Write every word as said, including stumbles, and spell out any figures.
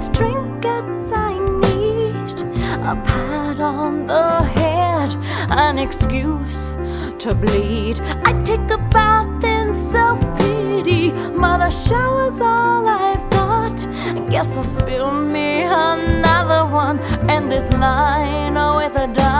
it's trinkets I need, a pat on the head, an excuse to bleed. I take a bath in self-pity, but a shower's all I've got. Guess I'll spill me another one, and this line with a dime.